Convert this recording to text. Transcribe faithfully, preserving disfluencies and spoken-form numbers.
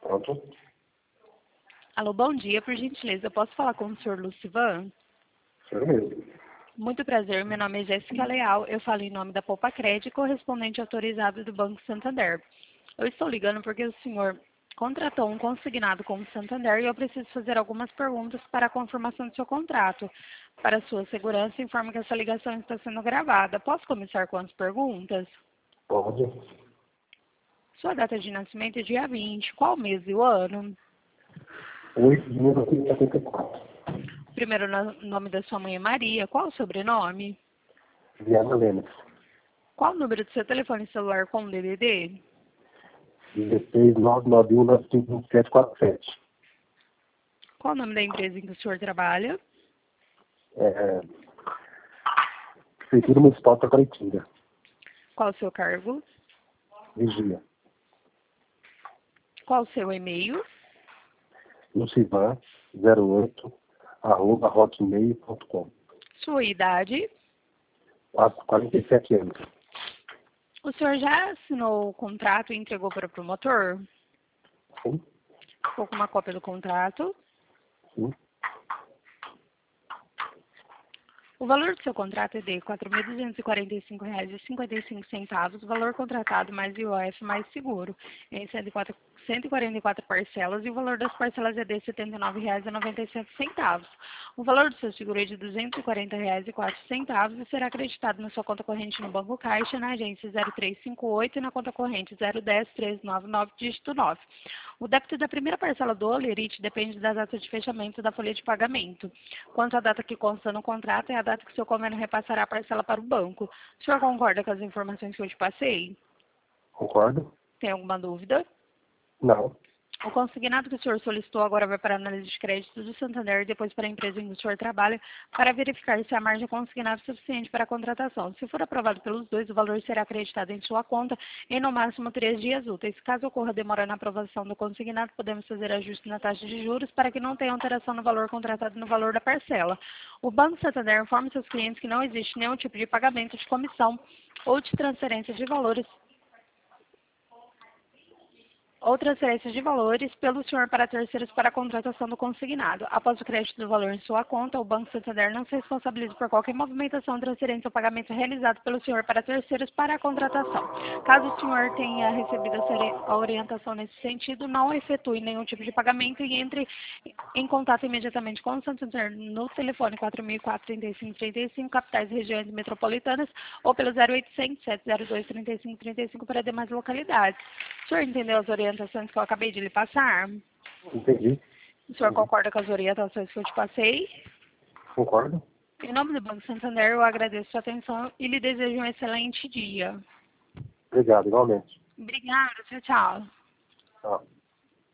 Pronto. Alô, bom dia, por gentileza, eu posso falar com o senhor Lucivan? Senhor mesmo. Muito prazer, meu nome é Jéssica Leal, eu falo em nome da Poupa Crédito, correspondente autorizado do Banco Santander. Eu estou ligando porque o senhor contratou um consignado com o Santander e eu preciso fazer algumas perguntas para a confirmação do seu contrato. Para sua segurança, informo que essa ligação está sendo gravada. Posso começar com as perguntas? Pode. Sua data de nascimento é dia vinte, qual mês e o ano? oito de mil novecentos e setenta e quatro. O primeiro no- nome da sua mãe é Maria, qual o sobrenome? Viana Lemos. Qual o número do seu telefone celular com D D D? dezesseis nove nove um nove cinco um sete quatro sete. Qual o nome da empresa em que o senhor trabalha? É, Prefeitura Municipal de Taquaritinga. Qual o seu cargo? Vigia. Qual o seu e-mail? Lucivan zero oito arroba hotmail ponto com. Sua idade? quarenta e sete anos. O senhor já assinou o contrato e entregou para o promotor? Sim, Ficou com uma cópia do contrato? sim. O valor do seu contrato é de quatro mil duzentos e quarenta e cinco reais e cinquenta e cinco centavos, o valor contratado mais I O F mais seguro, em cento e quatro cento e quarenta e quatro parcelas, e o valor das parcelas é de setenta e nove reais e noventa e sete centavos. O valor do seu seguro é de duzentos e quarenta reais e quatro centavos e será acreditado na sua conta corrente no Banco Caixa, na agência zero três cinco oito e na conta corrente zero um zero três nove nove, dígito nove. O débito da primeira parcela do Olerite depende da data de fechamento da folha de pagamento. Quanto à data que consta no contrato, é a data que o seu convênio repassará a parcela para o banco. O senhor concorda com as informações que eu te passei? Concordo? Tem alguma dúvida? Não. O consignado que o senhor solicitou agora vai para a análise de crédito do Santander e depois para a empresa em que o senhor trabalha para verificar se a margem consignada é suficiente para a contratação. Se for aprovado pelos dois, o valor será acreditado em sua conta em no máximo três dias úteis. Caso ocorra demora na aprovação do consignado, podemos fazer ajuste na taxa de juros para que não tenha alteração no valor contratado e no valor da parcela. O Banco Santander informa seus clientes que não existe nenhum tipo de pagamento de comissão ou de transferência de valores ou transferência de valores pelo senhor para terceiros para a contratação do consignado. Após o crédito do valor em sua conta, o Banco Santander não se responsabiliza por qualquer movimentação, transferência ou pagamento realizado pelo senhor para terceiros para a contratação. Caso o senhor tenha recebido a orientação nesse sentido, não efetue nenhum tipo de pagamento e entre em contato imediatamente com o Santander no telefone quatro mil e quatro, trinta e cinco, trinta e cinco, capitais e regiões metropolitanas, ou pelo zero oitocentos, sete zero dois, trinta e cinco, trinta e cinco para demais localidades. O senhor entendeu as orientações que eu acabei de lhe passar? Entendi. O senhor Uhum. concorda com as orientações que eu te passei? Concordo? Em nome do Banco Santander, eu agradeço a sua atenção e lhe desejo um excelente dia. Obrigado, igualmente. Obrigada, tchau, tchau. Tchau.